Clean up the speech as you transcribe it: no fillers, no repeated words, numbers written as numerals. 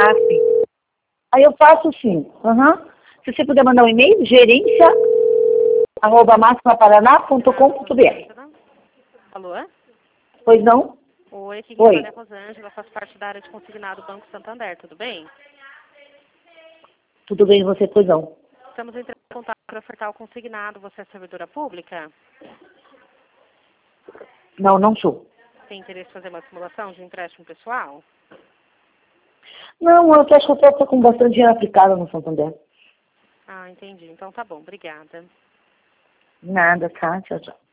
sim. Aí eu faço sim. Se você puder mandar um e-mail, gerência@maximaparaná.com.br. Alô? Pois não? Oi, aqui quem Oi. fala é a Rosângela, faço parte da área de consignado Banco Santander, tudo bem? Tudo bem, você, pois não? Estamos entrando em contato para ofertar o consignado, você é servidora pública? Não, não sou. Tem interesse em fazer uma simulação de um empréstimo pessoal? Não, eu acho que eu estou com bastante dinheiro aplicado no Santander. Ah, entendi. Então tá bom, obrigada. Nada, tá? Tchau, tchau.